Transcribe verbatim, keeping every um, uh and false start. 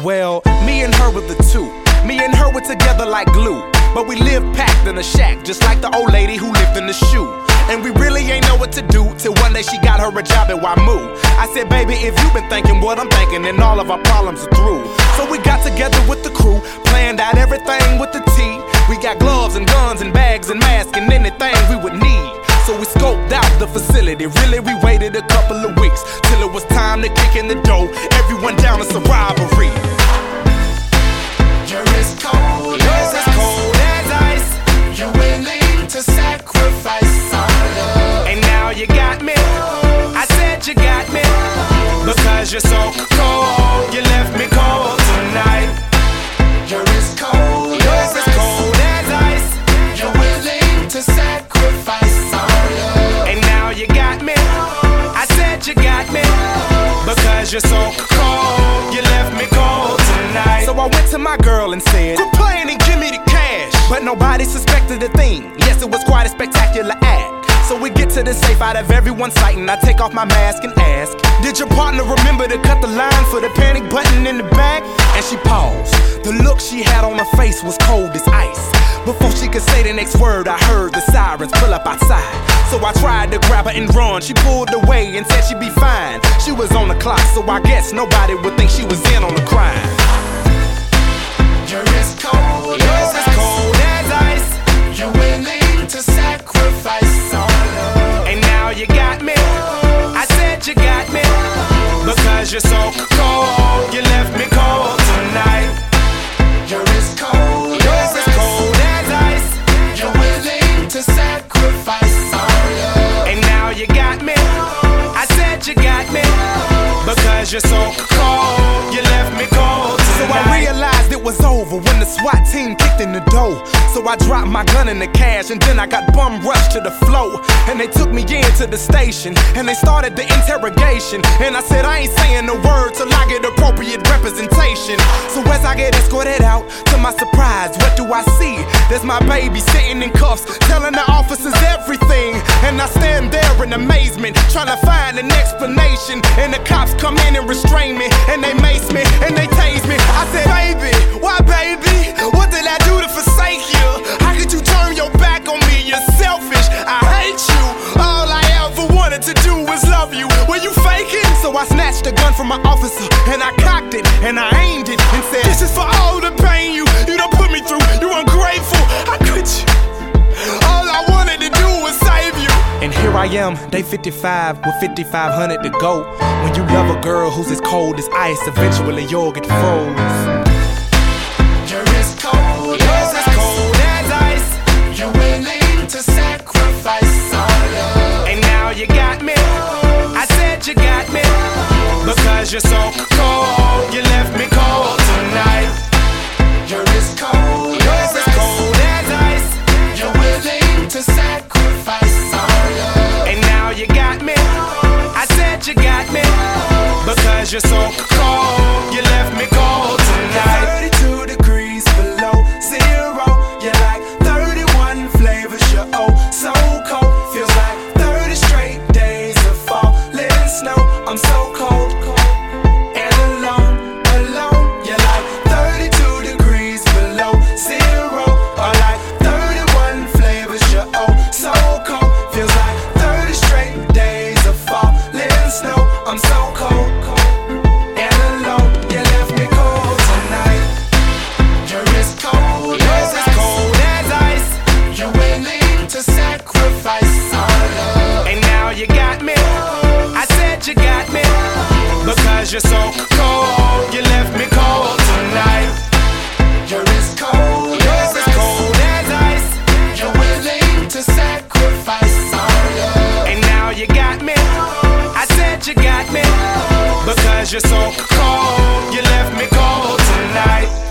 Well, me and her were the two. Me and her were together like glue. But we lived packed in a shack, just like the old lady who lived in the shoe. And we really ain't know what to do till one day she got her a job at Wamu. I said, baby, if you've been thinking what I'm thinking, then all of our problems are through. So we got together with the crew, planned out everything with the T. We got gloves and guns and bags and masks and anything we would need. So we scoped out the facility. Really, we waited a couple of weeks till it was time to kick in the door. Everyone down, it's a robbery. You're as cold as as cold as ice. You're willing to sacrifice our love. And now you got me. I said you got me. Because you're so cold, you left me cold tonight. You're as cold as as cold as ice. You're willing to sacrifice our love. And now you got me. I said you got me. Because you're so cold, you left me cold tonight. So I went to my girl and said, quit playing and give me the cash. But nobody suspected a thing. Yes, it was quite a spectacular act. So we get to the safe out of everyone's sight, and I take off my mask and ask, did your partner remember to cut the line for the panic button in the back? And she paused. The look she had on her face was cold as ice. Before she could say the next word, I heard the sirens pull up outside. So I tried to grab her and run. She pulled away and said she'd be fine. She was on the clock, so I guess nobody would think she was in on the crime. You're as cold You're as cold as ice. You're willing to sacrifice our love. And now you got me. I said you got me. Because you're so cold, you left me cold tonight. You're as cold You're as cold as ice. You're willing to sacrifice our love. And now you got me. I said you got me. Because you're so cold, you left me cold tonight. So I realized it was over when the SWAT team kicked in the door. So I dropped my gun in the cash, and then I got bum rushed to the floor. And they took me into the station, and they started the interrogation. And I said I ain't saying a word till I get appropriate representation. So as I get escorted out, to my surprise, what do I see? There's my baby sitting in cuffs, telling the officers everything. And I stand there in amazement, trying to find an explanation. And the cops come in and restrain me, and they mace me, and they tase me. I said, baby, why baby? What did I do to forsake you? How could you turn your back on me? You're selfish, I hate you. All I ever wanted to do was love you. Were you faking? So I snatched a gun from my officer, and I cocked it, and I aimed it, and said, this is for all the pain you, you done put me through. You ungrateful, how could you? All I wanted to do was save you. And here I am, day fifty-five, with fifty-five hundred to go. When you love a girl who's as cold as ice, eventually you'll get froze. You're as cold You're as cold as ice. You're willing to sacrifice our love. And now you got me. I said you got me. Because you're so cold, you left me cold tonight. You're as cold You're as cold as ice. You're willing to sacrifice our love. And now you got me. I said you got me. Because you're so cold, you left me cold tonight. thirty-two degrees below zero. You're like thirty-one flavors. You're oh so cold. Feels like thirty straight days of falling snow. I'm so cold, cold and alone, alone. You're like thirty-two degrees below zero. Or like thirty-one flavors. You're oh so cold. Feels like thirty straight days of falling snow. I'm so cold, cold and alone. You left me cold tonight. You're as cold You're as cold as ice. You're willing to sacrifice our love. And now you got me. I said you got me. Because you're so cold, you left me cold tonight. You're as cold You're as cold as ice. You're willing to sacrifice our love. And now you got me. I said you got me. Because you're so cold, you left me cold tonight.